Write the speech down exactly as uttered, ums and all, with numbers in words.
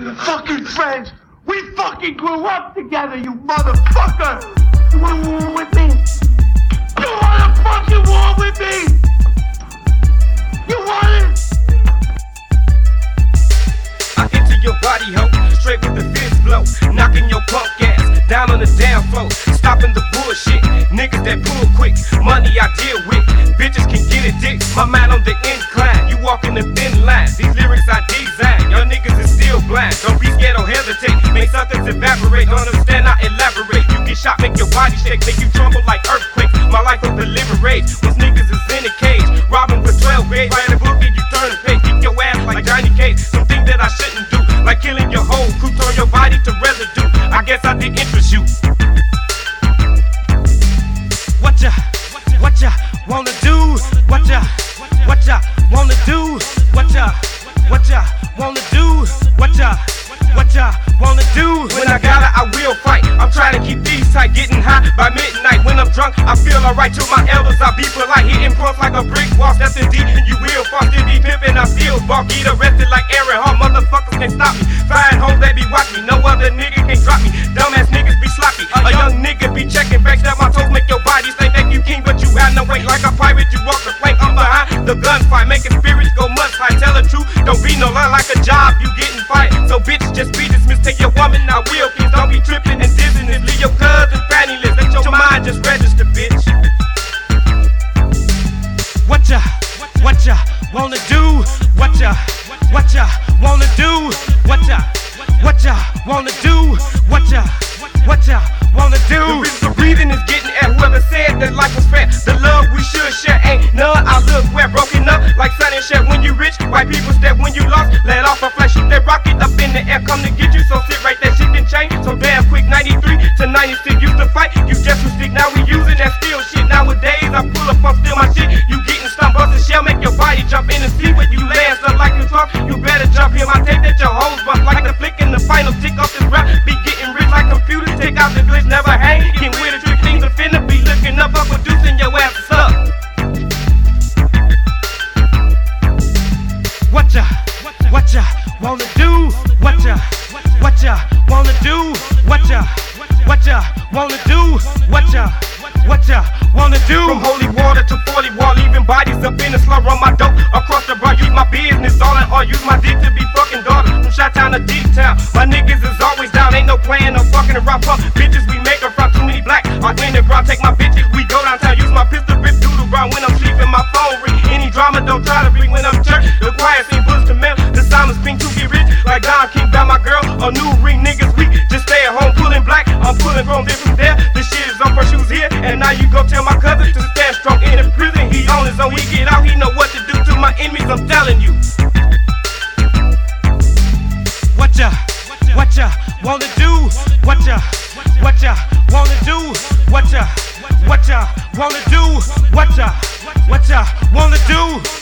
Fucking friends! We fucking grew up together, you motherfucker! You want war with me? You want a fucking war with me? You want it? I enter your body, ho, straight with the fist blow, knocking your punk ass down on the damn floor, stopping the bullshit. Niggas that pull quick, money I deal with. Bitches can get a dick, my man on the incline. You walk in the thin line, these lyrics I design. Y'all niggas is still blind, don't be scared or hesitate. Make suckers evaporate, don't understand, I elaborate. You get shot, make your body shake, make you tremble like earthquakes. My life will deliver rage, once niggas is in a cage. Robbing with twelve gauge, write a book and you turn a page. Kick your ass like Johnny Cage, some things that I shouldn't do, like killing your whole crew, turn your body to residue. I guess I did interest you. What ya, what ya wanna do? What ya, what ya wanna do? What ya, what ya wanna do? What ya, what ya wanna do? When I got it, I will fight. I'm trying to keep these tight, getting high by midnight. When I'm drunk, I feel alright. To my elders, I be polite, hitting crumps like a brick wall. Stepping deep, and you will fall. Still be pimping, I still ball. Get arrested like Aaron Hall. Motherfuckers can't stop me. Fine hoes, they be watching me. No other nigga can drop me. Dumbass niggas be sloppy. A young nigga be checking back. Step my toes, make your body say thank you, king, but you have no weight. Like a pirate, you walk the plank. I'm behind the gunfight, making spirits go much high. Tell the truth, don't be no lie. Like a job, you getting fired. So bitch, just be dismissed. Take your woman, I will. Please don't be tripping and dissing this. Leave your cousin pantyless. Let your mind just register, bitch. What ya, what ya wanna do? What ya, what ya wanna do? What ya, what ya wanna do? What ya, what ya wanna do? The reason for breathing is getting at whoever said that life was fair. The love we should share ain't none. I look where broken up like sun and share. When you rich, white people step. When you lost, let off a flash. Shoot that rocket up in the air, come to get you. So sit right there, shit can change so damn quick. Ninety-three to ninety-six used to fight. You just was stick. Now we using that steel shit. Nowadays I pull up, I'm still my shit. You getting stumped, bust a shell, make your body jump in the seat. When you land stuff like you talk, you better jump here. My tape that your hoes bump like the flick in the final tick off this rap. Be getting rich like computers, take out the glitch, never hang. Get with the trick, things are finna be looking up, up, producing your ass up. What ya, what ya wanna do? What ya, what ya wanna do? What ya, what ya wanna do? What ya, what ya wanna do? From holy water to forty wall, leaving bodies up in the slur on my dope. Across the bar, use my business all in all. Use my dick to be fucking daughters. From Chi-Town to D-Town, my niggas is always down. Ain't no playing, no fucking around. Pump bitches, we make her from too many black. I win the ground, take my bitches, we go downtown. Use my pistol, rip through the ground. When I'm sleeping, my phone ring. Any drama, don't try to bring. When I'm church, the choir sing books to mail. The Simons ping to get rich. Like Don King, got my girl, a new ring. Niggas weak, just stay at home, pulling black. I'm pulling from different there. This shit is on first, she was here. And now you go tell my cousin to stand strong in the prison. He on his own, he get out, he know what to do to my enemies, I'm telling you. What ya, what ya wanna do? What ya, what ya wanna do? What ya, what ya wanna do? What ya, what ya wanna do?